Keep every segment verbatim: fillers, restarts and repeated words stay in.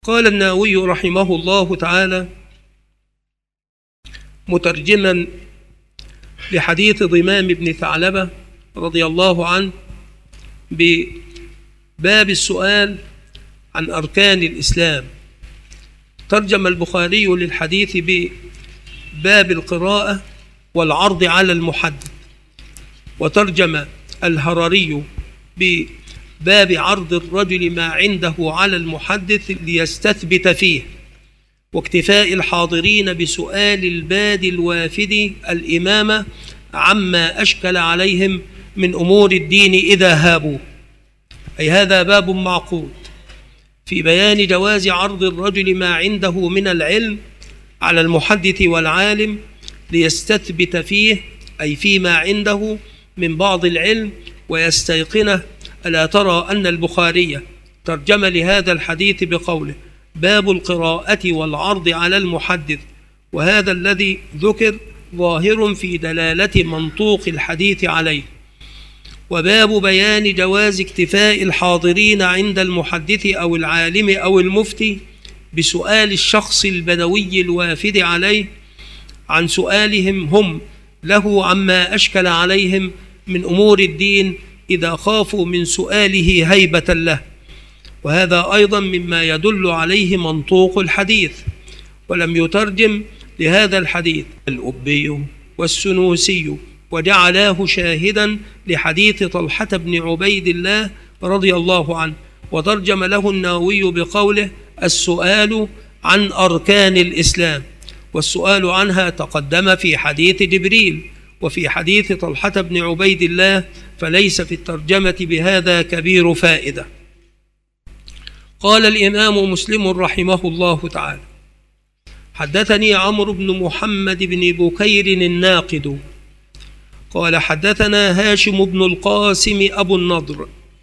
قال النووي رحمه الله تعالى مترجما لحديث ضمام بن ثعلبة رضي الله عنه بباب السؤال عن أركان الإسلام، ترجم البخاري للحديث بباب القراءة والعرض على المحدث، وترجم الهرري بباب عرض الرجل ما عنده على المحدث ليستثبت فيه، واكتفاء الحاضرين بسؤال الباد الوافد الإمامة عما أشكل عليهم من أمور الدين إذا هابوا. أي هذا باب معقود في بيان جواز عرض الرجل ما عنده من العلم على المحدث والعالم ليستثبت فيه، أي فيما عنده من بعض العلم ويستيقنه. ألا ترى أن البخاري ترجم لهذا الحديث بقوله باب القراءة والعرض على المحدث، وهذا الذي ذكر ظاهر في دلالة منطوق الحديث عليه. وباب بيان جواز اكتفاء الحاضرين عند المحدث أو العالم أو المفتي بسؤال الشخص البدوي الوافد عليه عن سؤالهم هم له عما أشكل عليهم من أمور الدين إذا خافوا من سؤاله هيبة له، وهذا أيضا مما يدل عليه منطوق الحديث. ولم يترجم لهذا الحديث الأبي والسنوسي وجعلاه شاهدا لحديث طلحة بن عبيد الله رضي الله عنه، وترجم له النووي بقوله السؤال عن أركان الإسلام، والسؤال عنها تقدم في حديث جبريل وفي حديث طلحة بن عبيد الله، فليس في الترجمة بهذا كبير فائدة. قال الإمام مسلم رحمه الله تعالى حدثني عمرو بن محمد بن بكير الناقد قال حدثنا هاشم بن القاسم أبو النضر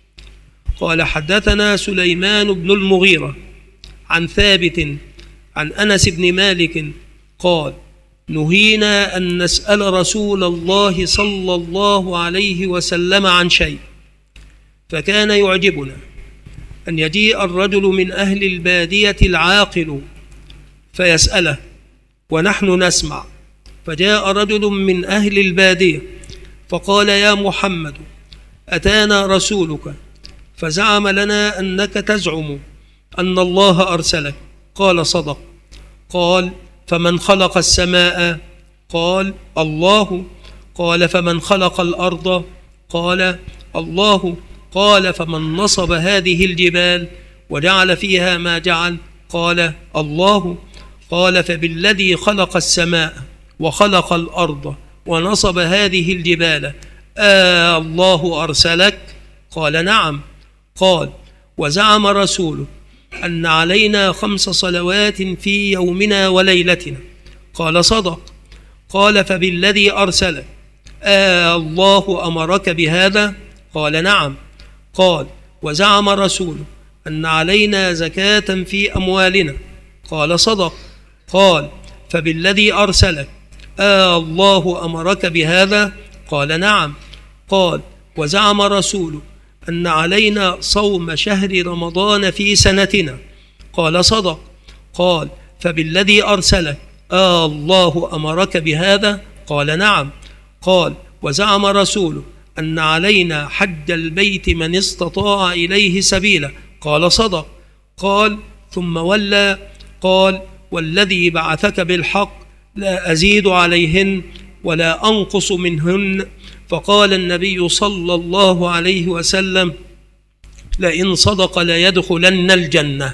قال حدثنا سليمان بن المغيرة عن ثابت عن أنس بن مالك قال نهينا أن نسأل رسول الله صلى الله عليه وسلم عن شيء، فكان يعجبنا أن يجيء الرجل من أهل البادية العاقل فيسأله ونحن نسمع. فجاء رجل من أهل البادية فقال يا محمد أتانا رسولك فزعم لنا أنك تزعم أن الله أرسلك. قال صدق. قال فمن خلق السماء؟ قال الله. قال فمن خلق الأرض؟ قال الله. قال فمن نصب هذه الجبال وجعل فيها ما جعل؟ قال الله. قال فبالذي خلق السماء وخلق الأرض ونصب هذه الجبال آه الله أرسلك؟ قال نعم. قال وزعم رسوله أن علينا خمس صلوات في يومنا وليلتنا؟ قال صدق. قال فبالذي أرسلك آه الله أمرك بهذا؟ قال نعم. قال وزعم رسوله أن علينا زكاة في أموالنا؟ قال صدق. قال فبالذي أرسلك آه الله أمرك بهذا؟ قال نعم. قال وزعم رسوله أن علينا صوم شهر رمضان في سنتنا؟ قال صدق. قال فبالذي أرسلك آه الله أمرك بهذا؟ قال نعم. قال وزعم رسوله أن علينا حج البيت من استطاع إليه سبيلا؟ قال صدق. قال ثم ولى قال والذي بعثك بالحق لا أزيد عليهن ولا أنقص منهن. فقال النبي صلى الله عليه وسلم لئن صدق ليدخلن الجنة.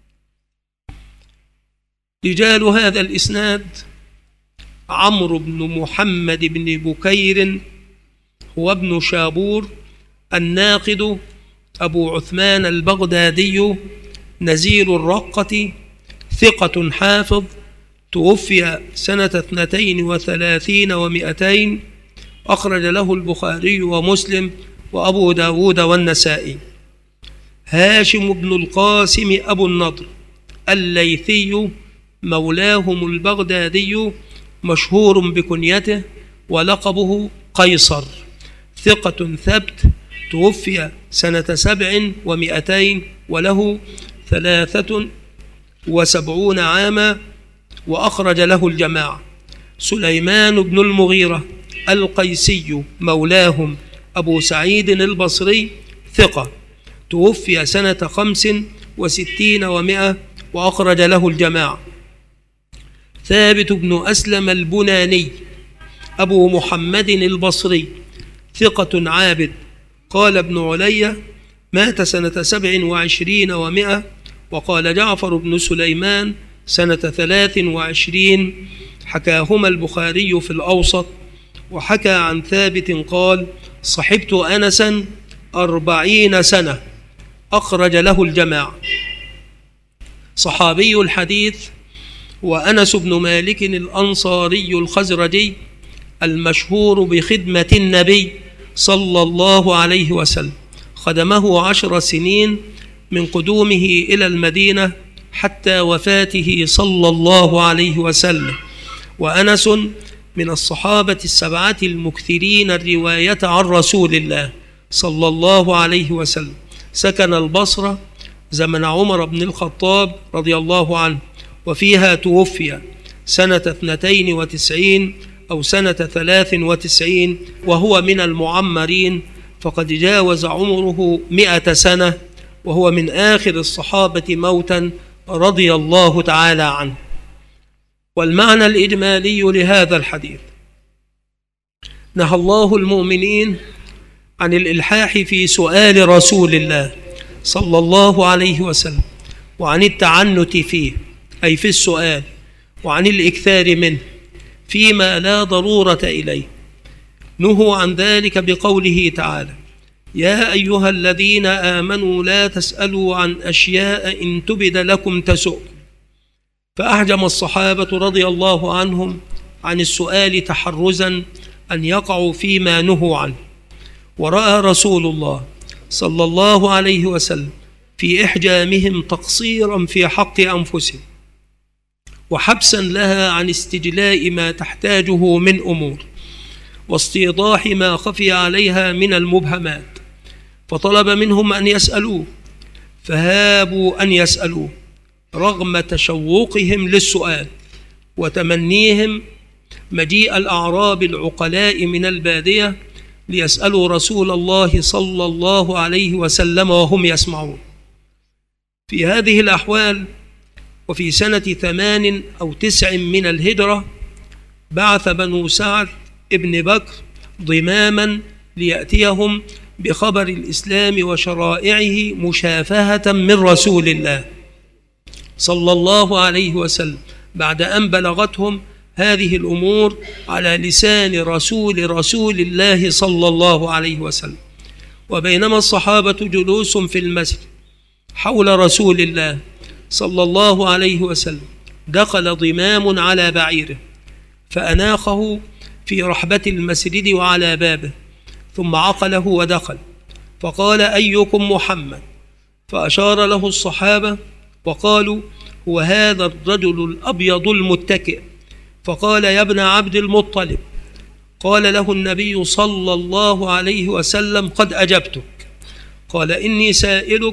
رجال هذا الإسناد عمرو بن محمد بن بكير هو ابن شابور الناقد أبو عثمان البغدادي نزيل الرقة، ثقة حافظ، توفي سنة اثنتين وثلاثين ومئتين، أخرج له البخاري ومسلم وأبو داود والنسائي. هاشم بن القاسم أبو النضر الليثي مولاهم البغدادي، مشهور بكنيته ولقبه قيصر، ثقة ثبت، توفي سنة سبع ومئتين وله ثلاثة وسبعون عاما وأخرج له الجماعة. سليمان بن المغيرة القيسي مولاهم أبو سعيد البصري ثقة، توفي سنة خمس وستين ومائة وأخرج له الجماعة. ثابت بن أسلم البناني أبو محمد البصري ثقة عابد، قال ابن علي مات سنة سبع وعشرين ومائة، وقال جعفر بن سليمان سنة ثلاث وعشرين، حكاهما البخاري في الأوسط. وحكى عن ثابت قال صحبت أنسا أربعين سنة، أخرج له الجماعة. صحابي الحديث وأنس بن مالك الأنصاري الخزرجي المشهور بخدمة النبي صلى الله عليه وسلم، خدمه عشر سنين من قدومه إلى المدينة حتى وفاته صلى الله عليه وسلم. وأنس من الصحابة السبعة المكثرين الرواية عن رسول الله صلى الله عليه وسلم. سكن البصرة زمن عمر بن الخطاب رضي الله عنه، وفيها توفي سنة اثنتين وتسعين أو سنة ثلاث وتسعين، وهو من المعمرين، فقد جاوز عمره مئة سنة، وهو من آخر الصحابة موتا رضي الله تعالى عنه. والمعنى الإجمالي لهذا الحديث: نهى الله المؤمنين عن الإلحاح في سؤال رسول الله صلى الله عليه وسلم، وعن التعنت فيه أي في السؤال، وعن الإكثار منه فيما لا ضرورة إليه. نهوا عن ذلك بقوله تعالى: يا أيها الذين آمنوا لا تسألوا عن أشياء إن تبد لكم تسؤكم. فأحجم الصحابة رضي الله عنهم عن السؤال تحرزا أن يقعوا فيما نهوا عنه. ورأى رسول الله صلى الله عليه وسلم في إحجامهم تقصيرا في حق أنفسهم، وحبسا لها عن استجلاء ما تحتاجه من أمور، واستيضاح ما خفي عليها من المبهمات، فطلب منهم أن يسألوه، فهابوا أن يسألوه رغم تشوقهم للسؤال وتمنيهم مجيء الأعراب العقلاء من البادية ليسألوا رسول الله صلى الله عليه وسلم وهم يسمعون. في هذه الأحوال وفي سنة ثمان أو تسع من الهجرة بعث بنو سعد ابن بكر ضماما ليأتيهم بخبر الإسلام وشرائعه مشافهة من رسول الله صلى الله عليه وسلم، بعد أن بلغتهم هذه الأمور على لسان رسول رسول الله صلى الله عليه وسلم. وبينما الصحابة جلوس في المسجد حول رسول الله صلى الله عليه وسلم، دخل ضمام على بعيره فأناخه في رحبة المسجد وعلى بابه، ثم عقله ودخل، فقال: أيكم محمد؟ فأشار له الصحابة وقالوا: هو هذا الرجل الأبيض المتكئ. فقال: يا ابن عبد المطلب. قال له النبي صلى الله عليه وسلم: قد أجبتك. قال: إني سائلك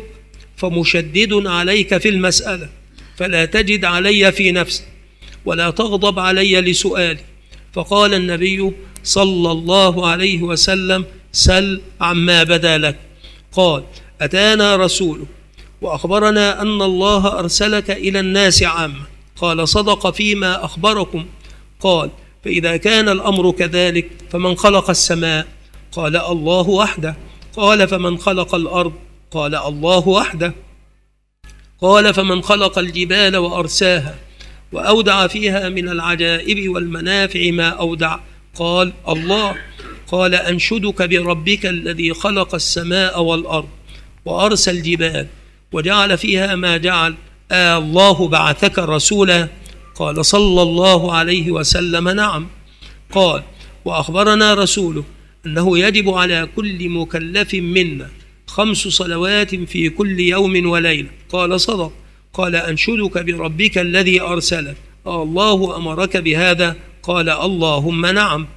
فمشدد عليك في المسألة، فلا تجد علي في نفسك ولا تغضب علي لسؤالي. فقال النبي صلى الله عليه وسلم: سل عما بدا لك. قال: أتانا رسولك وأخبرنا أن الله أرسلك إلى الناس عامة. قال: صدق فيما أخبركم. قال: فإذا كان الأمر كذلك فمن خلق السماء؟ قال: الله وحده. قال: فمن خلق الأرض؟ قال: الله وحده. قال: فمن خلق الجبال وأرساها وأودع فيها من العجائب والمنافع ما أودع؟ قال: الله. قال: أنشدك بربك الذي خلق السماء والأرض وأرسى الجبال وجعل فيها ما جعل، آه الله بعثك رسولا؟ قال صلى الله عليه وسلم: نعم. قال: وأخبرنا رسوله أنه يجب على كل مكلف منا خمس صلوات في كل يوم وليلة. قال: صدق. قال: أنشدك بربك الذي أرسلك، آه الله أمرك بهذا؟ قال: اللهم نعم.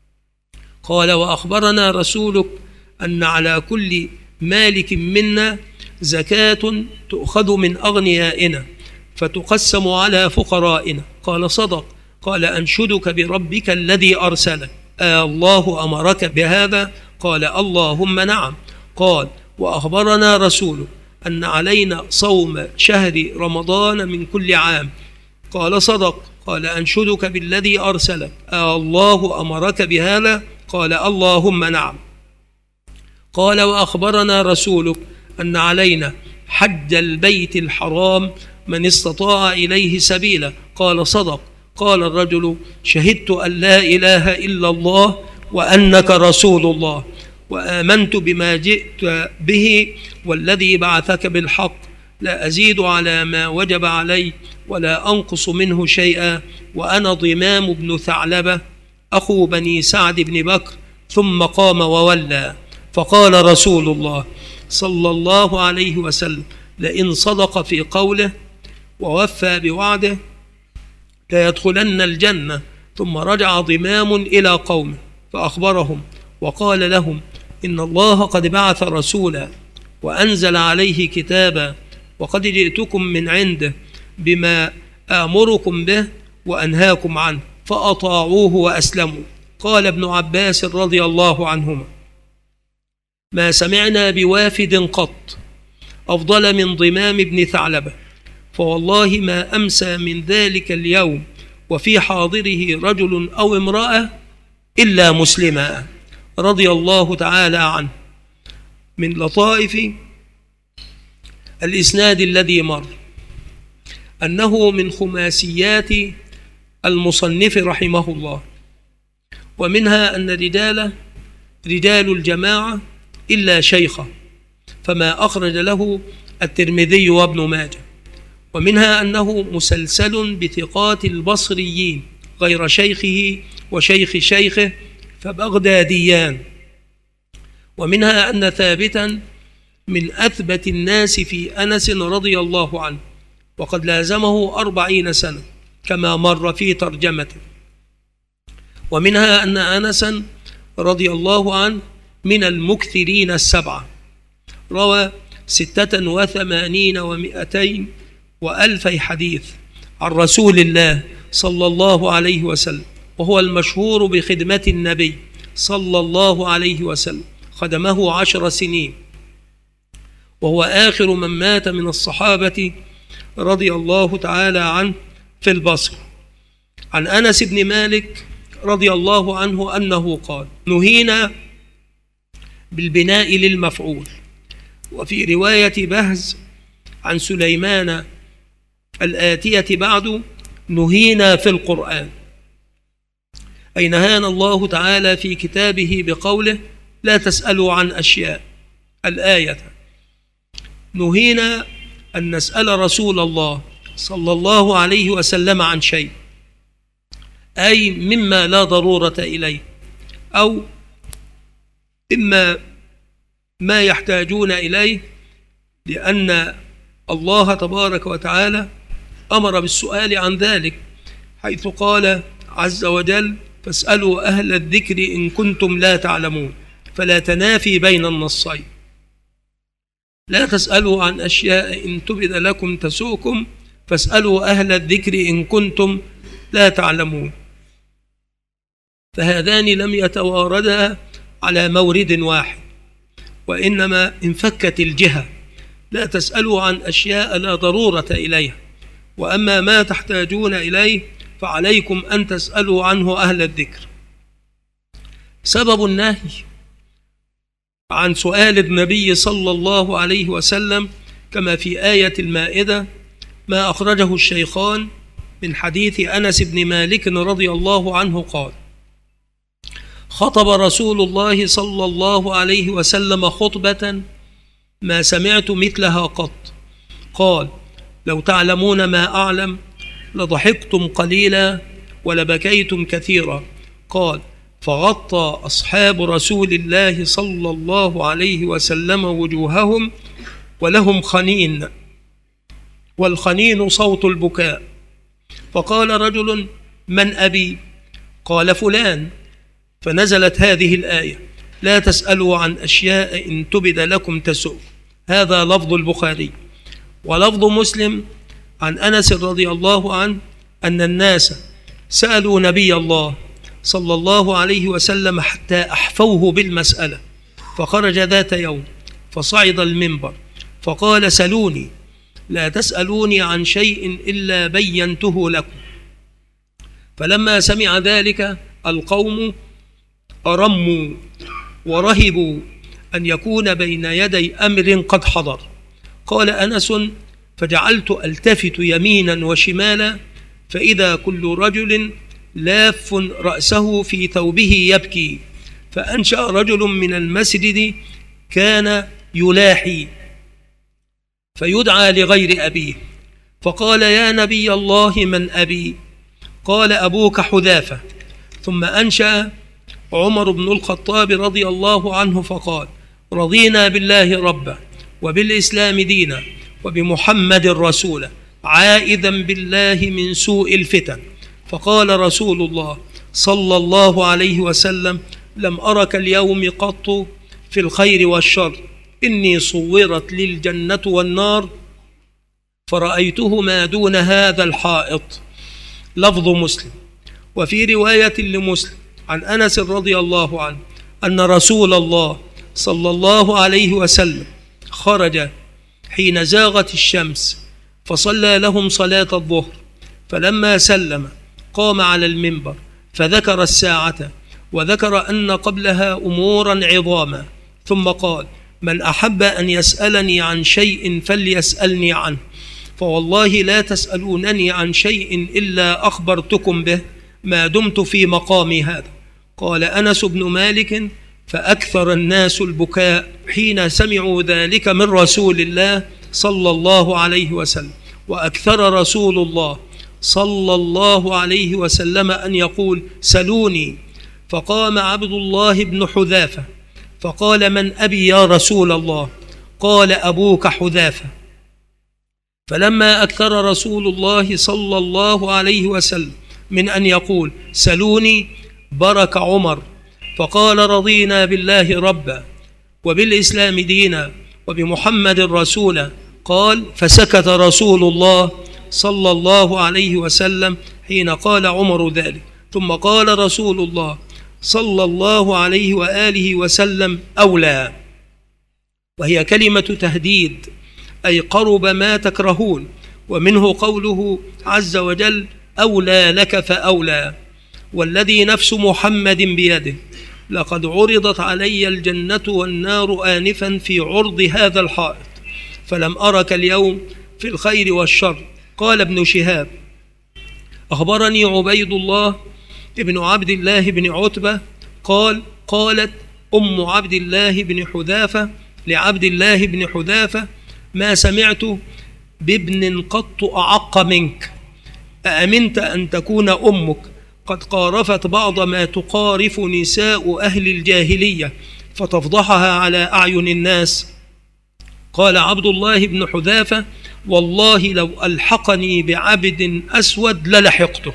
قال: وأخبرنا رسولك أن على كل مالك منا زكاة تؤخذ من أغنيائنا، فتقسم على فقرائنا. قال: صدق. قال: أنشدك بربك الذي أرسلك، آه الله أمرك بهذا؟ قال: اللهم نعم. قال: وأخبرنا رسولك أن علينا صوم شهر رمضان من كل عام. قال: صدق. قال: أنشدك بالذي أرسلك، آه الله أمرك بهذا؟ قال: اللهم نعم. قال: وأخبرنا رسولك أن علينا حج البيت الحرام من استطاع إليه سبيلا. قال: صدق. قال الرجل: شهدت أن لا إله إلا الله وأنك رسول الله، وآمنت بما جئت به والذي بعثك بالحق، لا أزيد على ما وجب علي ولا أنقص منه شيئا، وأنا ضمام بن ثعلبة أخو بني سعد بن بكر. ثم قام وولى. فقال رسول الله صلى الله عليه وسلم: لئن صدق في قوله ووفى بوعده ليدخلن الجنة. ثم رجع ضمام إلى قومه فأخبرهم وقال لهم: إن الله قد بعث رسولا وأنزل عليه كتابا، وقد جئتكم من عنده بما آمركم به وأنهاكم عنه، فأطاعوه وأسلموا. قال ابن عباس رضي الله عنهما: ما سمعنا بوافد قط أفضل من ضمام بن ثعلبة، فوالله ما أمسى من ذلك اليوم وفي حاضره رجل أو امرأة إلا مسلما، رضي الله تعالى عنه. من لطائف الإسناد الذي مر أنه من خماسيات المصنف رحمه الله، ومنها أن رجال رجال الجماعة إلا شيخه، فما أخرج له الترمذي وابن ماجه. ومنها أنه مسلسل بثقات البصريين غير شيخه وشيخ شيخه فبغداديان. ومنها أن ثابتا من أثبت الناس في أنس رضي الله عنه، وقد لازمه أربعين سنة كما مر في ترجمته. ومنها أن أنسا رضي الله عنه من المكثرين السبعة، روى ستة وثمانين ومئتين وألفي حديث عن رسول الله صلى الله عليه وسلم، وهو المشهور بخدمة النبي صلى الله عليه وسلم، خدمه عشر سنين، وهو آخر من مات من الصحابة رضي الله تعالى عنه في البصرة. عن أنس بن مالك رضي الله عنه أنه قال: نهينا بالبناء للمفعول. وفي رواية بهز عن سليمان الآتية بعد: نهينا في القرآن، أي نهانا الله تعالى في كتابه بقوله: لا تسألوا عن أشياء. الآية: نهينا أن نسأل رسول الله صلى الله عليه وسلم عن شيء، أي مما لا ضرورة إليه، أو إما ما يحتاجون إليه، لأن الله تبارك وتعالى أمر بالسؤال عن ذلك، حيث قال عز وجل: فاسألوا أهل الذكر إن كنتم لا تعلمون، فلا تنافي بين النصين. لا تسألوا عن أشياء إن تبد لكم تسؤكم، فاسألوا أهل الذكر إن كنتم لا تعلمون. فهذان لم يتواردا على مورد واحد، وإنما انفكت الجهة. لا تسألوا عن أشياء لا ضرورة إليها، وأما ما تحتاجون إليه فعليكم أن تسألوا عنه أهل الذكر. سبب النهي عن سؤال النبي صلى الله عليه وسلم كما في آية المائدة ما أخرجه الشيخان من حديث أنس بن مالك رضي الله عنه قال: خطب رسول الله صلى الله عليه وسلم خطبة ما سمعت مثلها قط. قال: لو تعلمون ما أعلم لضحكتم قليلا ولبكيتم كثيرا. قال: فغطى أصحاب رسول الله صلى الله عليه وسلم وجوههم ولهم خنين، والخنين صوت البكاء. فقال رجل: من أبي؟ قال: فلان. فنزلت هذه الآية: لا تسألوا عن أشياء إن تبد لكم تسؤ. هذا لفظ البخاري. ولفظ مسلم عن أنس رضي الله عنه أن الناس سألوا نبي الله صلى الله عليه وسلم حتى أحفوه بالمسألة، فخرج ذات يوم فصعد المنبر فقال: سلوني، لا تسألوني عن شيء إلا بينته لكم. فلما سمع ذلك القوم أرموا ورهبوا أن يكون بين يدي أمر قد حضر. قال أنس: فجعلت ألتفت يمينا وشمالا فإذا كل رجل لاف رأسه في ثوبه يبكي، فأنشأ رجل من المسجد كان يلاحي فيدعى لغير أبيه، فقال: يا نبي الله من أبي؟ قال: أبوك حذافة. ثم أنشأ عمر بن الخطاب رضي الله عنه فقال: رضينا بالله ربا وبالإسلام دينا وبمحمد رسولا، عائذا بالله من سوء الفتن. فقال رسول الله صلى الله عليه وسلم: لم أرك اليوم قط في الخير والشر، إني صورت لي الجنة والنار فرأيتهما دون هذا الحائط. لفظ مسلم. وفي رواية لمسلم عن أنس رضي الله عنه أن رسول الله صلى الله عليه وسلم خرج حين زاغت الشمس فصلى لهم صلاة الظهر، فلما سلم قام على المنبر فذكر الساعة وذكر أن قبلها أمورا عظاما، ثم قال: من أحب أن يسألني عن شيء فليسألني عنه، فوالله لا تسألونني عن شيء إلا أخبرتكم به ما دمت في مقامي هذا. قال أنس بن مالك: فأكثر الناس البكاء حين سمعوا ذلك من رسول الله صلى الله عليه وسلم، وأكثر رسول الله صلى الله عليه وسلم أن يقول: سلوني. فقام عبد الله بن حذافة فقال: من أبي يا رسول الله؟ قال: أبوك حذافة. فلما أكثر رسول الله صلى الله عليه وسلم من أن يقول: سلوني، برك عمر فقال: رضينا بالله ربا وبالإسلام دينا وبمحمد رسولا. قال: فسكت رسول الله صلى الله عليه وسلم حين قال عمر ذلك، ثم قال رسول الله صلى الله عليه وآله وسلم: أولى، وهي كلمة تهديد، أي قرب ما تكرهون، ومنه قوله عز وجل: أولى لك فأولى. والذي نفس محمد بيده لقد عرضت علي الجنة والنار آنفا في عرض هذا الحائط، فلم أرك اليوم في الخير والشر. قال ابن شهاب: أخبرني عبيد الله ابن عبد الله بن عتبة قال: قالت أم عبد الله بن حذافة لعبد الله بن حذافة: ما سمعت بابن قط أعق منك، أأمنت أن تكون أمك قد قارفت بعض ما تقارف نساء أهل الجاهلية فتفضحها على أعين الناس؟ قال عبد الله بن حذافة: والله لو ألحقني بعبد أسود للحقته.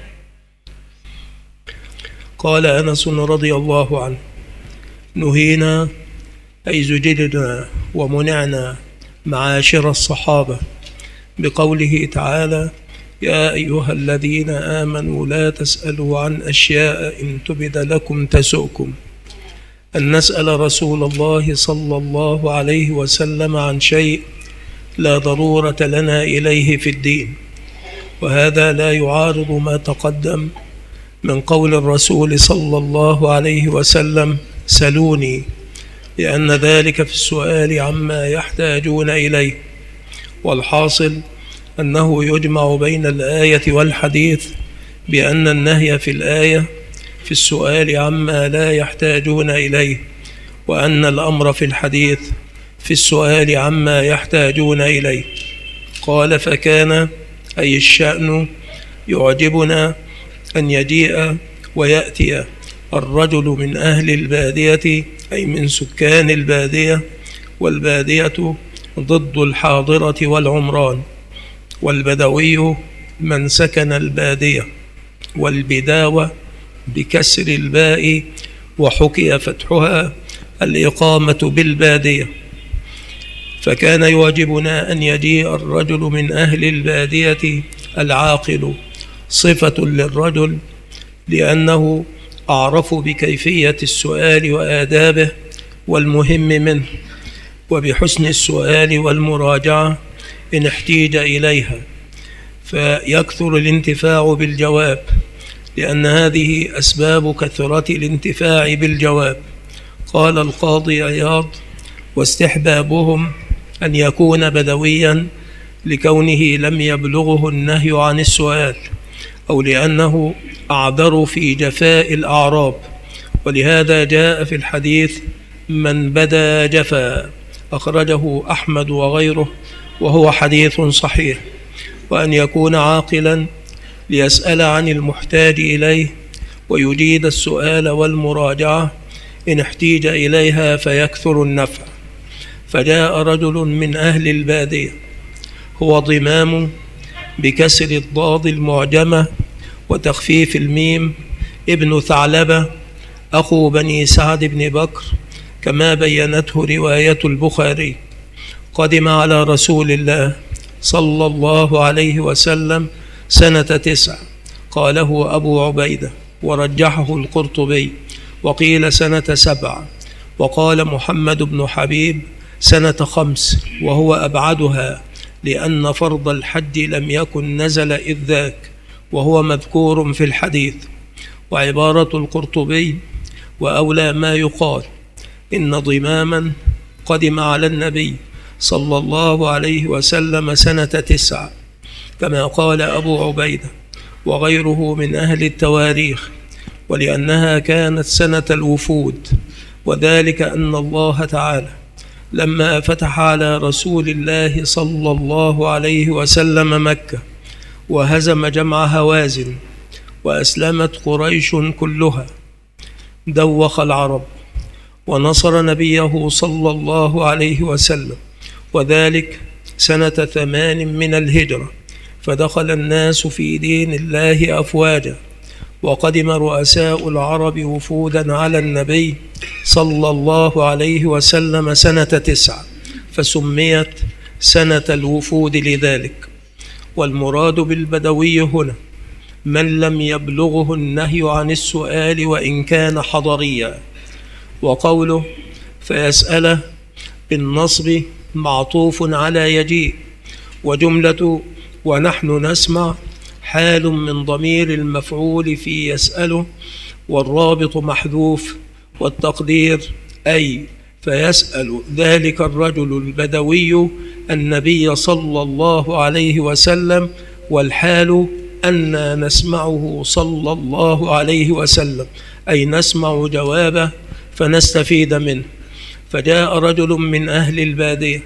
قال أنس رضي الله عنه: نهينا أي زجرنا ومنعنا معاشر الصحابة بقوله تعالى: يا أيها الذين آمنوا لا تسألوا عن أشياء إن تبد لكم تسؤكم، أن نسأل رسول الله صلى الله عليه وسلم عن شيء لا ضرورة لنا إليه في الدين، وهذا لا يعارض ما تقدم من قول الرسول صلى الله عليه وسلم: سلوني، لأن ذلك في السؤال عما يحتاجون إليه. والحاصل أنه يجمع بين الآية والحديث بأن النهي في الآية في السؤال عما لا يحتاجون إليه، وأن الأمر في الحديث في السؤال عما يحتاجون إليه. قال: فكان أي الشأن يعجبنا أن يجيء ويأتي الرجل من أهل البادية، أي من سكان البادية، والبادية ضد الحاضرة والعمران، والبدوي من سكن البادية، والبداوة بكسر الباء وحكي فتحها الإقامة بالبادية. فكان يواجبنا أن يجيء الرجل من أهل البادية العاقل صفة للرجل، لأنه أعرف بكيفية السؤال وآدابه والمهم منه، وبحسن السؤال والمراجعة إن احتيج إليها، فيكثر الانتفاع بالجواب، لأن هذه أسباب كثرة الانتفاع بالجواب. قال القاضي عياض: واستحبابهم أن يكون بدويا لكونه لم يبلغه النهي عن السؤال، أو لأنه أعذر في جفاء الأعراب، ولهذا جاء في الحديث: من بدا جفا، أخرجه أحمد وغيره، وهو حديث صحيح. وأن يكون عاقلا ليسأل عن المحتاج إليه ويجيد السؤال والمراجعة إن احتيج إليها فيكثر النفع. فجاء رجل من أهل البادية، هو ضمام بكسر الضاد المعجمة وتخفيف الميم، ابن ثعلبة أخو بني سعد بن بكر، كما بينته رواية البخاري. قدم على رسول الله صلى الله عليه وسلم سنة تسع، قاله أبو عبيدة ورجحه القرطبي، وقيل سنة سبع، وقال محمد بن حبيب سنة خمس، وهو أبعدها، لأن فرض الحج لم يكن نزل إذ ذاك، وهو مذكور في الحديث. وعبارة القرطبي: وأولى ما يقال إن ضماما قدم على النبي صلى الله عليه وسلم سنة تسع، كما قال أبو عبيدة وغيره من أهل التواريخ، ولأنها كانت سنة الوفود، وذلك أن الله تعالى لما فتح على رسول الله صلى الله عليه وسلم مكة وهزم جمع هوازن وأسلمت قريش كلها، دوخ العرب ونصر نبيه صلى الله عليه وسلم، وذلك سنة ثمان من الهجرة، فدخل الناس في دين الله أفواجا، وقدم رؤساء العرب وفودا على النبي صلى الله عليه وسلم سنة تسعة، فسميت سنة الوفود لذلك. والمراد بالبدوي هنا من لم يبلغه النهي عن السؤال وإن كان حضريا. وقوله فيسأله بالنصب معطوف على يجيء، وجملة ونحن نسمع حال من ضمير المفعول في يسأله، والرابط محذوف، والتقدير أي فيسأل ذلك الرجل البدوي النبي صلى الله عليه وسلم، والحال أننا نسمعه صلى الله عليه وسلم، أي نسمع جوابه فنستفيد منه. فجاء رجل من أهل البادية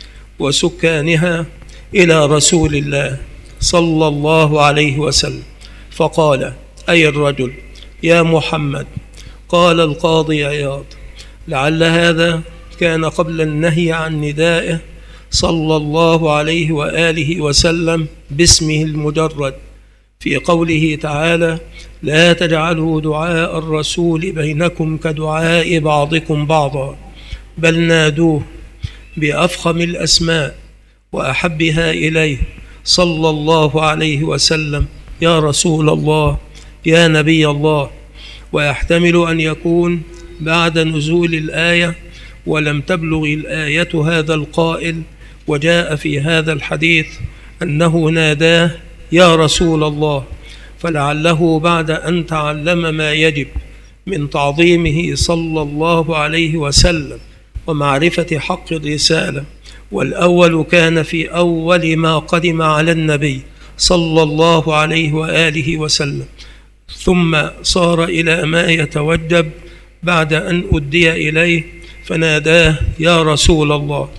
وسكانها إلى رسول الله صلى الله عليه وسلم، فقال: أي الرجل يا محمد؟ قال القاضي عياض: لعل هذا كان قبل النهي عن ندائه صلى الله عليه وآله وسلم باسمه المجرد، في قوله تعالى: لا تجعلوا دعاء الرسول بينكم كدعاء بعضكم بعضا، بل نادوه بأفخم الأسماء وأحبها إليه صلى الله عليه وسلم: يا رسول الله، يا نبي الله. ويحتمل أن يكون بعد نزول الآية ولم تبلغ الآية هذا القائل، وجاء في هذا الحديث أنه ناداه يا رسول الله، فلعله بعد أن تعلم ما يجب من تعظيمه صلى الله عليه وسلم ومعرفة حق الرسالة، والأول كان في أول ما قدم على النبي صلى الله عليه وآله وسلم، ثم صار إلى ما يتوجب بعد أن أدي إليه، فناداه يا رسول الله.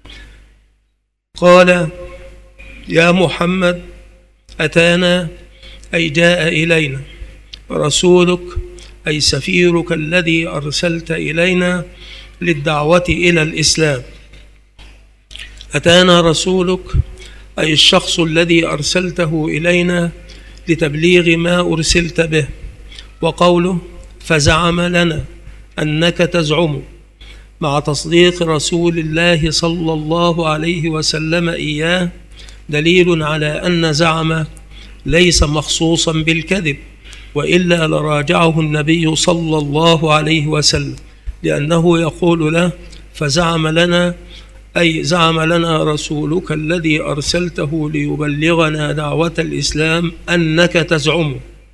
قال: يا محمد، أتانا أي جاء إلينا رسولك أي سفيرك الذي أرسلت إلينا للدعوة إلى الإسلام. أتانا رسولك أي الشخص الذي أرسلته إلينا لتبليغ ما أرسلت به. وقوله فزعم لنا أنك تزعم، مع تصديق رسول الله صلى الله عليه وسلم إياه دليل على أن زعم ليس مخصوصا بالكذب، وإلا لراجعه النبي صلى الله عليه وسلم، لأنه يقول له: فزعم لنا، أي زعم لنا رسولك الذي أرسلته ليبلغنا دعوة الإسلام أنك تزعمه.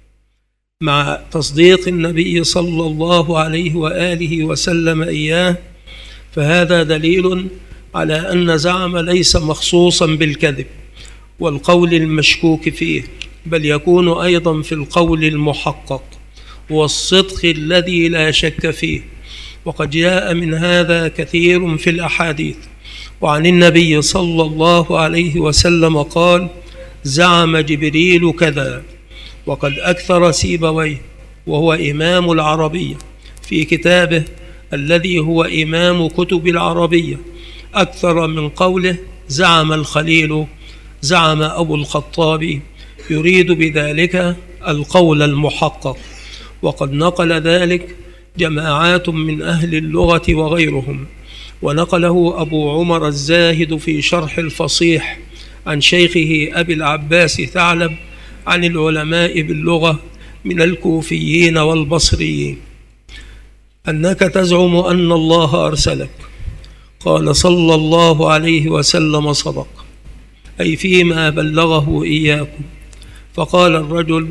مع تصديق النبي صلى الله عليه وآله وسلم إياه، فهذا دليل على أن زعم ليس مخصوصا بالكذب والقول المشكوك فيه، بل يكون أيضا في القول المحقق والصدق الذي لا شك فيه. وقد جاء من هذا كثير في الأحاديث. وعن النبي صلى الله عليه وسلم قال: زعم جبريل كذا. وقد أكثر سيبويه، وهو إمام العربية، في كتابه الذي هو إمام كتب العربية، أكثر من قوله زعم الخليل، زعم أبو الخطاب، يريد بذلك القول المحقق. وقد نقل ذلك جماعات من أهل اللغة وغيرهم، ونقله أبو عمر الزاهد في شرح الفصيح عن شيخه أبي العباس ثعلب عن العلماء باللغة من الكوفيين والبصريين: أنك تزعم أن الله أرسلك. قال صلى الله عليه وسلم: صدق، أي فيما بلغه إياكم. فقال الرجل: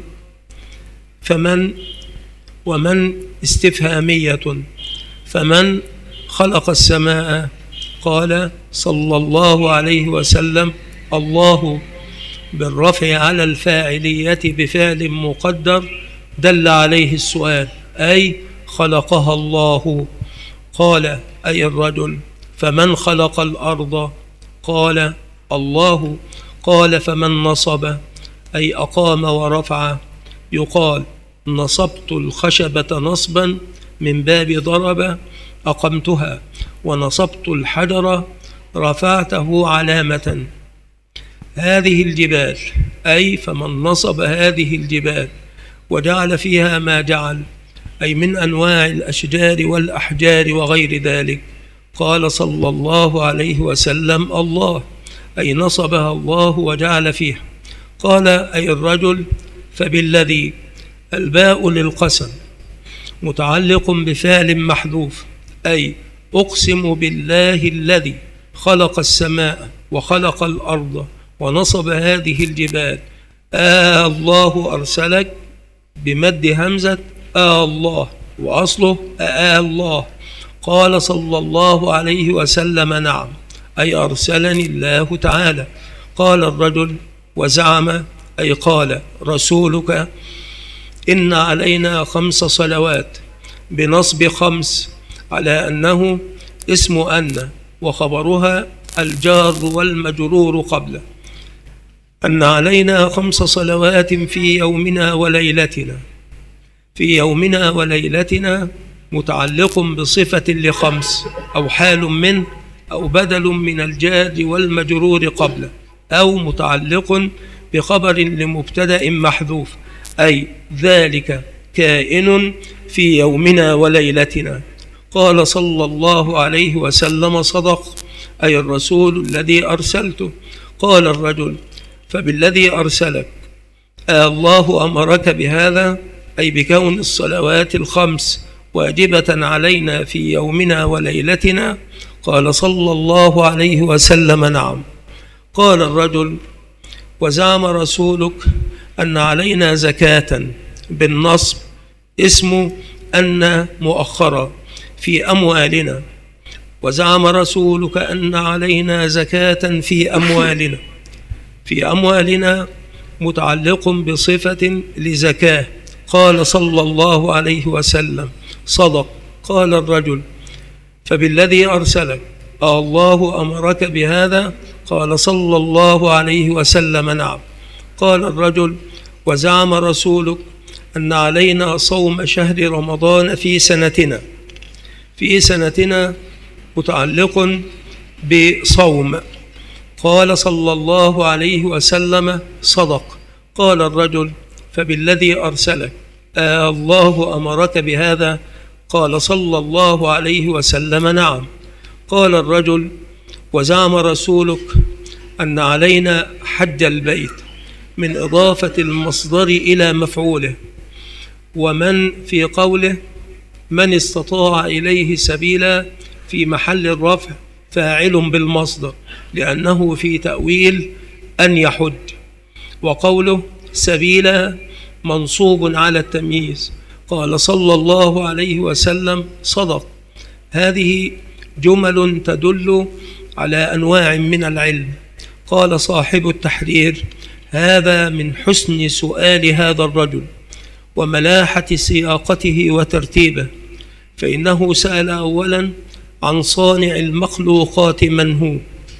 فمن ومن استفهامية، فمن خلق السماء؟ قال صلى الله عليه وسلم: الله، بالرفع على الفاعلية بفعل مقدر دل عليه السؤال، أي خلقها الله. قال أي الرجل: فمن خلق الأرض؟ قال الله. قال فمن نصب؟ أي أقام ورفع. يقال: نصبت الخشبة نصبا من باب ضرب أقمتها، ونصبت الحجر رفعته علامة. هذه الجبال، أي فمن نصب هذه الجبال وجعل فيها ما جعل، أي من أنواع الأشجار والأحجار وغير ذلك. قال صلى الله عليه وسلم: الله، أي نصبها الله وجعل فيها. قال أي الرجل: فبالذي، الباء للقسم متعلق بفعل محذوف، أي أقسم بالله الذي خلق السماء وخلق الأرض ونصب هذه الجبال. آه الله أرسلك، بمد همزة آه الله، وأصله آه الله. قال صلى الله عليه وسلم: نعم، أي أرسلني الله تعالى. قال الرجل: وزعم، أي قال رسولك: إن علينا خمس صلوات، بنصب خمس على أنه اسم أن، وخبرها الجار والمجرور قبله. أن علينا خمس صلوات في يومنا وليلتنا. في يومنا وليلتنا متعلق بصفة لخمس، أو حال من، أو بدل من الجار والمجرور قبله، أو متعلق بخبر لمبتدأ محذوف، أي ذلك كائن في يومنا وليلتنا. قال صلى الله عليه وسلم: صدق، أي الرسول الذي أرسلته. قال الرجل: فبالذي أرسلك، آه الله أمرك بهذا، أي بكون الصلوات الخمس واجبة علينا في يومنا وليلتنا؟ قال صلى الله عليه وسلم: نعم. قال الرجل: وزعم رسولك أن علينا زكاة، بالنصب اسم أن مؤخرة، في أموالنا. وزعم رسولك أن علينا زكاة في أموالنا. في أموالنا متعلق بصفة لزكاة. قال صلى الله عليه وسلم: صدق. قال الرجل: فبالذي أرسلك، آه الله أمرك بهذا؟ قال صلى الله عليه وسلم: نعم. قال الرجل: وزعم رسولك أن علينا صوم شهر رمضان في سنتنا. في سنتنا متعلق بصوم. قال صلى الله عليه وسلم: صدق. قال الرجل: فبالذي أرسلك، آه الله أمرك بهذا؟ قال صلى الله عليه وسلم: نعم. قال الرجل: وزعم رسولك أن علينا حج البيت، من إضافة المصدر إلى مفعوله، ومن في قوله من استطاع إليه سبيلا في محل الرفع فاعل بالمصدر، لأنه في تأويل أن يحج. وقوله سبيلا منصوب على التمييز. قال صلى الله عليه وسلم: صدق. هذه جمل تدل على أنواع من العلم. قال صاحب التحرير: هذا من حسن سؤال هذا الرجل وملاحة سياقته وترتيبه، فإنه سأل أولا عن صانع المخلوقات من هو،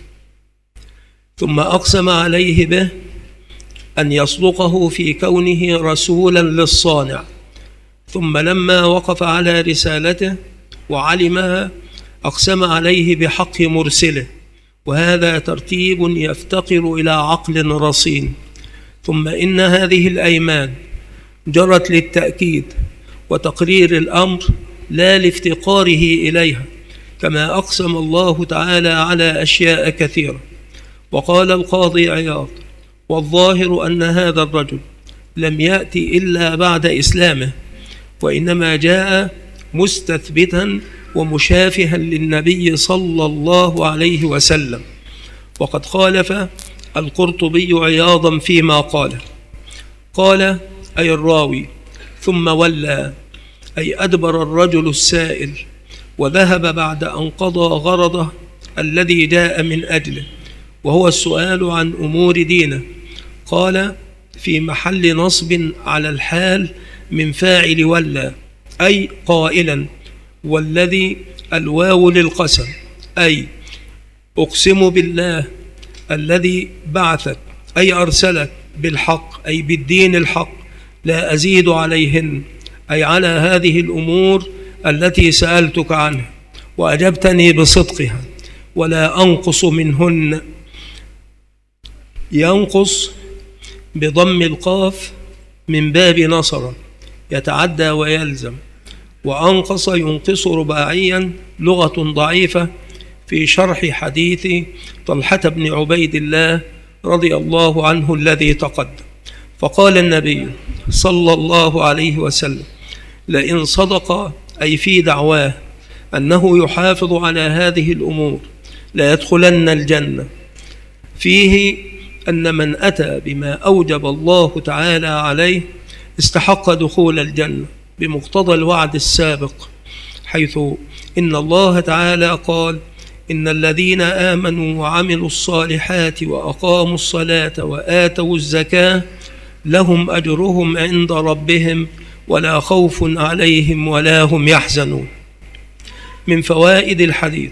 ثم أقسم عليه به أن يصدقه في كونه رسولا للصانع، ثم لما وقف على رسالته وعلمها أقسم عليه بحق مرسله، وهذا ترتيب يفتقر إلى عقل رصين. ثم إن هذه الأيمان جرت للتأكيد وتقرير الأمر لا لافتقاره إليها، كما أقسم الله تعالى على أشياء كثيرة. وقال القاضي عياض: والظاهر أن هذا الرجل لم يأتي إلا بعد إسلامه، وإنما جاء مستثبتا ومشافها للنبي صلى الله عليه وسلم. وقد خالف القرطبي عياضا فيما قاله. قال أي الراوي: ثم ولى، أي أدبر الرجل السائل وذهب بعد أن قضى غرضه الذي جاء من أجله، وهو السؤال عن أمور دينه. قال في محل نصب على الحال من فاعل ولى، أي قائلا: والذي الواو للقسم، أي أقسم بالله الذي بعثك أي أرسلك بالحق، أي بالدين الحق، لا أزيد عليهن، أي على هذه الأمور التي سألتك عنها وأجبتني بصدقها، ولا أنقص منهن. ينقص بضم القاف من باب نصر يتعدى ويلزم، وأنقص ينقص رباعيا لغة ضعيفة في شرح حديث طلحة بن عبيد الله رضي الله عنه الذي تقدم. فقال النبي صلى الله عليه وسلم: لئن صدق، أي في دعواه أنه يحافظ على هذه الأمور، لا يدخلن الجنة. فيه أن من أتى بما أوجب الله تعالى عليه استحق دخول الجنة بمقتضى الوعد السابق، حيث إن الله تعالى قال: إن الذين آمنوا وعملوا الصالحات وأقاموا الصلاة وآتوا الزكاة لهم أجرهم عند ربهم ولا خوف عليهم ولا هم يحزنون. من فوائد الحديث: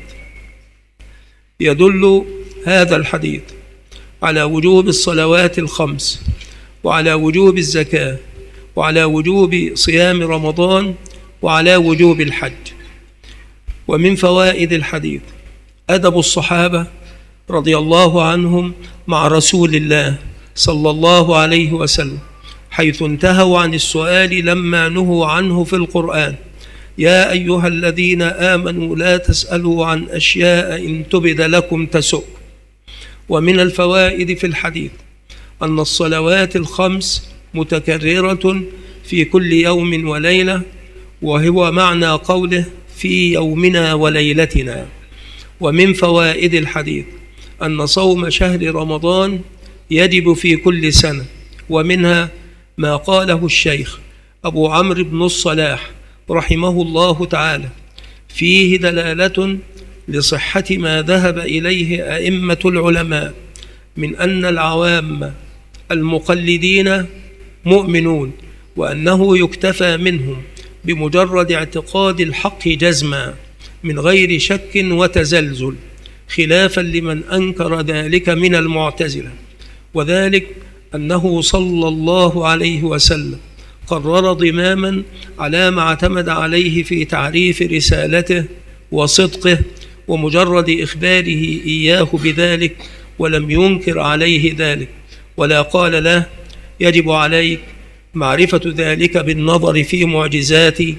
يدل هذا الحديث على وجوب الصلوات الخمس، وعلى وجوب الزكاة، وعلى وجوب صيام رمضان، وعلى وجوب الحج. ومن فوائد الحديث أدب الصحابة رضي الله عنهم مع رسول الله صلى الله عليه وسلم، حيث انتهوا عن السؤال لما نهوا عنه في القرآن: يا أيها الذين آمنوا لا تسألوا عن أشياء إن تبد لكم تسؤ. ومن الفوائد في الحديث أن الصلوات الخمس متكررة في كل يوم وليلة، وهو معنى قوله في يومنا وليلتنا. ومن فوائد الحديث أن صوم شهر رمضان يجب في كل سنة، ومنها ما قاله الشيخ أبو عمرو بن الصلاح رحمه الله تعالى: فيه دلالة لصحة ما ذهب إليه أئمة العلماء من أن العوام المقلدين مؤمنون، وأنه يكتفى منهم بمجرد اعتقاد الحق جزما من غير شك وتزلزل، خلافا لمن أنكر ذلك من المعتزلة. وذلك أنه صلى الله عليه وسلم قرر ضماما على ما اعتمد عليه في تعريف رسالته وصدقه ومجرد إخباره إياه بذلك، ولم ينكر عليه ذلك ولا قال له يجب عليك معرفة ذلك بالنظر في معجزاتي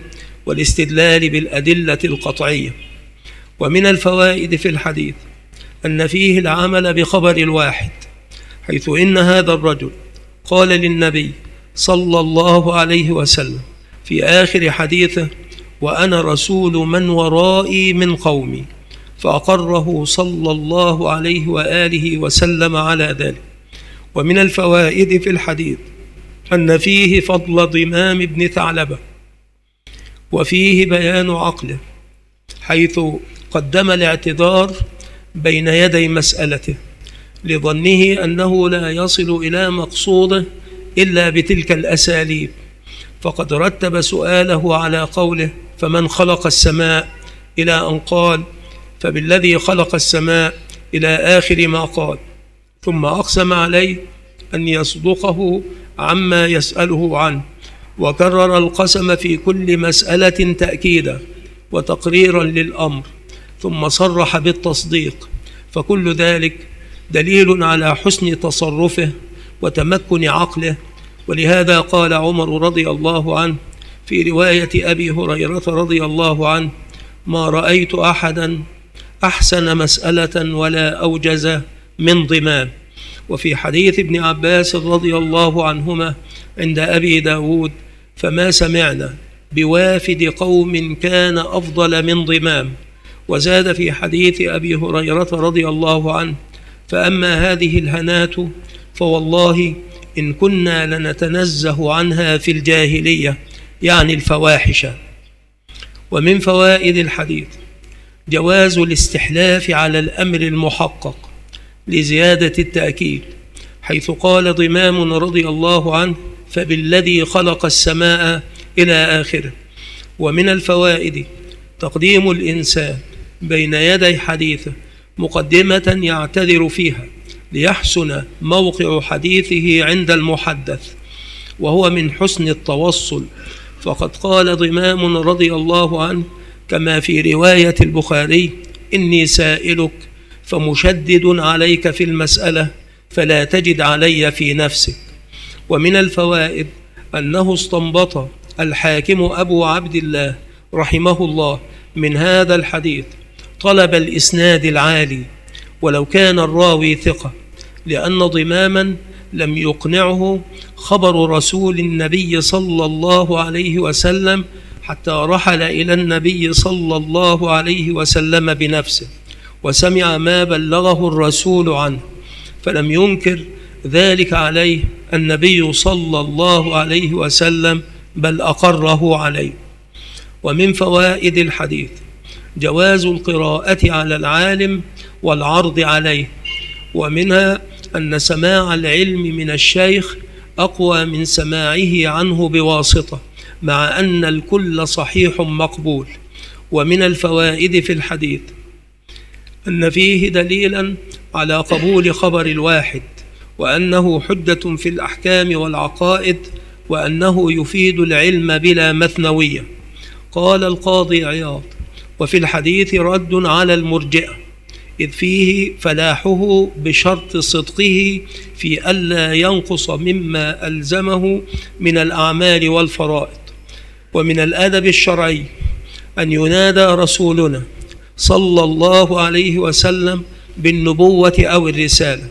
والاستدلال بالأدلة القطعية. ومن الفوائد في الحديث أن فيه العمل بخبر الواحد، حيث إن هذا الرجل قال للنبي صلى الله عليه وسلم في آخر حديثه: وأنا رسول من ورائي من قومي، فأقره صلى الله عليه وآله وسلم على ذلك. ومن الفوائد في الحديث أن فيه فضل ضمام بن ثعلبة، وفيه بيان عقله، حيث قدم الاعتذار بين يدي مسألته لظنه أنه لا يصل إلى مقصوده إلا بتلك الأساليب، فقد رتب سؤاله على قوله: فمن خلق السماء، إلى أن قال: فبالذي خلق السماء، إلى آخر ما قال، ثم أقسم عليه أن يصدقه عما يسأله عنه، وكرر القسم في كل مسألة تأكيدا وتقريرا للأمر، ثم صرح بالتصديق، فكل ذلك دليل على حسن تصرفه وتمكن عقله. ولهذا قال عمر رضي الله عنه في رواية أبي هريرة رضي الله عنه: ما رأيت أحدا أحسن مسألة ولا أوجز من ضمام. وفي حديث ابن عباس رضي الله عنهما عند أبي داود: فما سمعنا بوافد قوم كان أفضل من ضمام. وزاد في حديث أبي هريرة رضي الله عنه: فأما هذه الهنات فوالله إن كنا لنتنزه عنها في الجاهلية، يعني الفواحش. ومن فوائد الحديث جواز الاستحلاف على الأمر المحقق لزيادة التأكيد، حيث قال ضمام رضي الله عنه: فبالذي خلق السماء، إلى آخره. ومن الفوائد تقديم الإنسان بين يدي حديثه مقدمة يعتذر فيها ليحسن موقع حديثه عند المحدث، وهو من حسن التوصل، فقد قال ضمام رضي الله عنه كما في رواية البخاري: إني سائلك فمشدد عليك في المسألة فلا تجد علي في نفسك. ومن الفوائد أنه استنبط الحاكم أبو عبد الله رحمه الله من هذا الحديث طلب الإسناد العالي ولو كان الراوي ثقة، لأن ضماما لم يقنعه خبر رسول النبي صلى الله عليه وسلم حتى رحل إلى النبي صلى الله عليه وسلم بنفسه وسمع ما بلغه الرسول عنه، فلم ينكر ذلك عليه النبي صلى الله عليه وسلم، بل أقره عليه. ومن فوائد الحديث جواز القراءة على العالم والعرض عليه، ومنها أن سماع العلم من الشيخ أقوى من سماعه عنه بواسطة، مع أن الكل صحيح مقبول. ومن الفوائد في الحديث أن فيه دليلا على قبول خبر الواحد، وأنه حجة في الأحكام والعقائد، وأنه يفيد العلم بلا مثنوية. قال القاضي عياض: وفي الحديث رد على المرجئة، إذ فيه فلاحه بشرط صدقه في ألا ينقص مما ألزمه من الأعمال والفرائض. ومن الأدب الشرعي أن ينادى رسولنا صلى الله عليه وسلم بالنبوة أو الرسالة.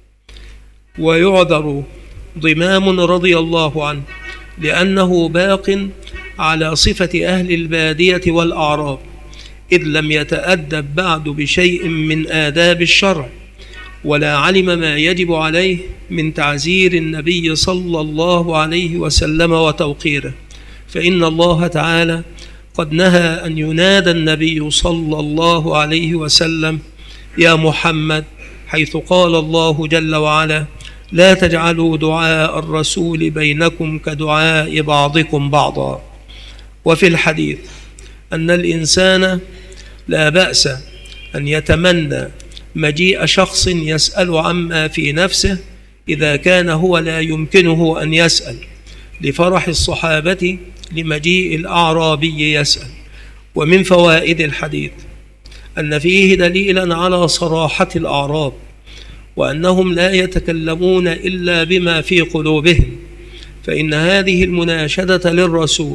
ويعذر ضمام رضي الله عنه لأنه باق على صفة أهل البادية والأعراب، إذ لم يتأدب بعد بشيء من آداب الشرع، ولا علم ما يجب عليه من تعزير النبي صلى الله عليه وسلم وتوقيره، فإن الله تعالى قد نهى أن ينادى النبي صلى الله عليه وسلم يا محمد، حيث قال الله جل وعلا: لا تجعلوا دعاء الرسول بينكم كدعاء بعضكم بعضا. وفي الحديث أن الإنسان لا بأس أن يتمنى مجيء شخص يسأل عما في نفسه إذا كان هو لا يمكنه أن يسأل، لفرح الصحابة لمجيء الأعرابي يسأل. ومن فوائد الحديث أن فيه دليلا على صراحة الأعراب، وأنهم لا يتكلمون إلا بما في قلوبهم، فإن هذه المناشدة للرسول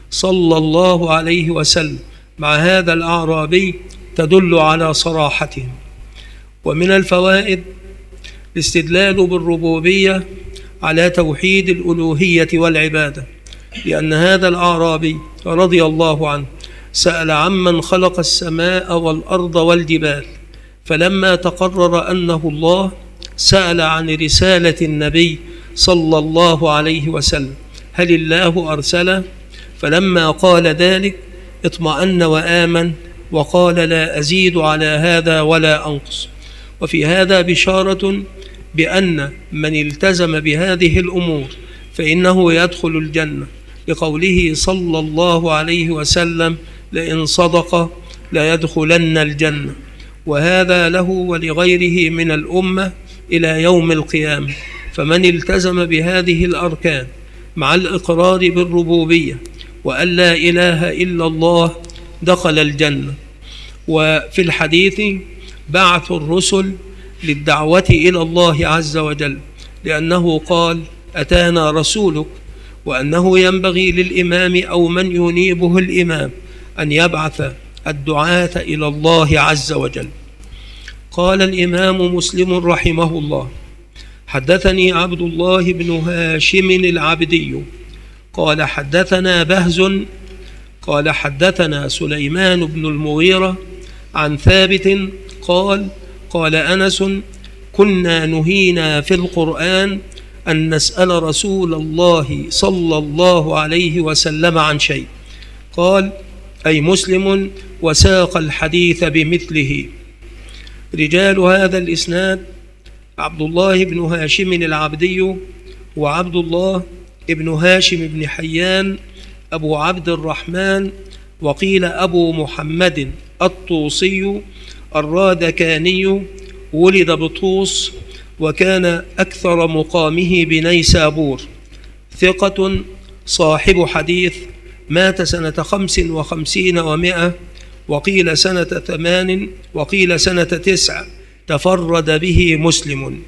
صلى الله عليه وسلم مع هذا الأعرابي تدل على صراحتهم. ومن الفوائد الاستدلال بالربوبية على توحيد الألوهية والعبادة، لأن هذا الأعرابي رضي الله عنه سأل عمن خلق السماء والأرض والجبال، فلما تقرر أنه الله سأل عن رسالة النبي صلى الله عليه وسلم، هل الله أرسله؟ فلما قال ذلك اطمأن وآمن وقال لا أزيد على هذا ولا أنقص. وفي هذا بشارة بأن من التزم بهذه الأمور فإنه يدخل الجنة، لقوله صلى الله عليه وسلم لئن صدق ليدخلن الجنة، وهذا له ولغيره من الأمة إلى يوم القيامة. فمن التزم بهذه الأركان مع الإقرار بالربوبية وأن لا إله إلا الله دخل الجنة. وفي الحديث بعث الرسل للدعوة إلى الله عز وجل، لأنه قال أتانا رسولك، وأنه ينبغي للإمام أو من ينيبه الإمام أن يبعث الدعاة إلى الله عز وجل. قال الإمام مسلم رحمه الله حدثني عبد الله بن هاشم العبدي قال حدثنا بهز قال حدثنا سليمان بن المغيرة عن ثابت قال قال أنس كنا نهينا في القرآن أن نسأل رسول الله صلى الله عليه وسلم عن شيء. قال أي مسلم وساق الحديث بمثله. رجال هذا الإسناد عبد الله بن هاشم العبدي وعبد الله بن هاشم بن حيان أبو عبد الرحمن، وقيل أبو محمد الطوسي الرادكاني، ولد بطوس وكان أكثر مقامه بنيسابور، ثقة صاحب حديث، مات سنة خمس وخمسين ومائة، وقيل سنة ثمان وقيل سنة تسع، تفرد به مسلم.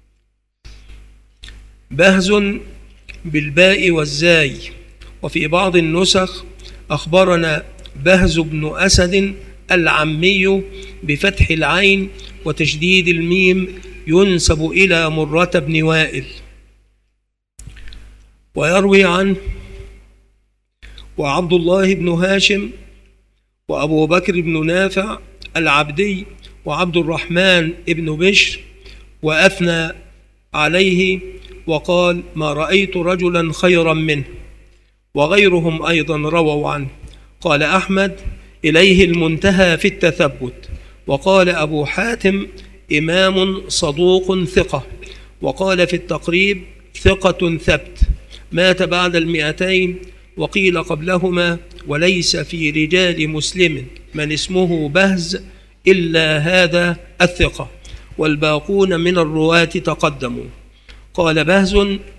بهز بالباء والزاي، وفي بعض النسخ أخبرنا بهز بن أسد العمي بفتح العين وتشديد الميم، ينسب إلى مرة بن وائل. ويروي عنه وعبد الله بن هاشم وأبو بكر بن نافع العبدي وعبد الرحمن بن بشر، وأثنى عليه وقال ما رأيت رجلا خيرا منه، وغيرهم أيضا رووا عنه. قال أحمد إليه المنتهى في التثبت. وقال أبو حاتم إمام صدوق ثقة. وقال في التقريب ثقة ثبت، مات بعد المئتين، وقيل قبلهما وليس في رجال مسلم من اسمه بهز إلا هذا الثقة، والباقون من الرواة تقدموا. قال بهز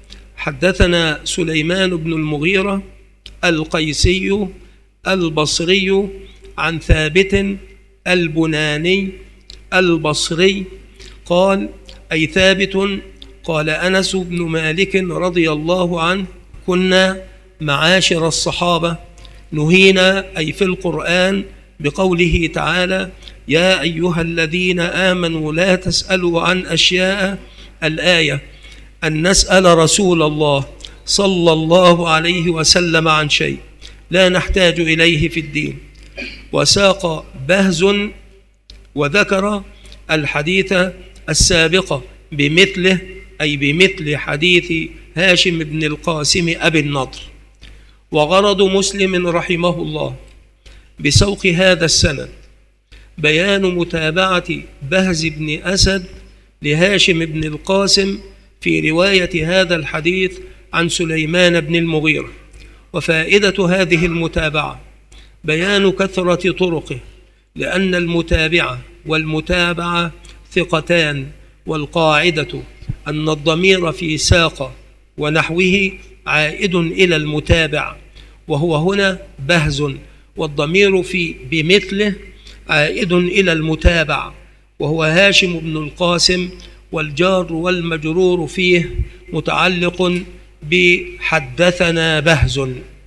حدثنا سليمان بن المغيرة القيسي البصري عن ثابت البناني البصري قال أي ثابت قال أنس بن مالك رضي الله عنه كنا معاشر الصحابة نهينا أي في القرآن بقوله تعالى يا أيها الذين آمنوا لا تسألوا عن أشياء، الآية، أن نسأل رسول الله صلى الله عليه وسلم عن شيء لا نحتاج إليه في الدين. وساق بهز وذكر الحديث السابق بمثله، أي بمثل حديث هاشم بن القاسم أبي النضر. وغرض مسلم رحمه الله بسوق هذا السند بيان متابعة بهز بن أسد لهاشم بن القاسم في رواية هذا الحديث عن سليمان بن المغيرة. وفائدة هذه المتابعة بيان كثرة طرقه، لأن المتابعة والمتابعة ثقتان، والقاعدة أن الضمير في ساق ونحوه عائد إلى المتابع، وهو هنا بهز، والضمير في بمثله عائد إلى المتابع وهو هاشم بن القاسم، والجار والمجرور فيه متعلق بحدثنا بهز.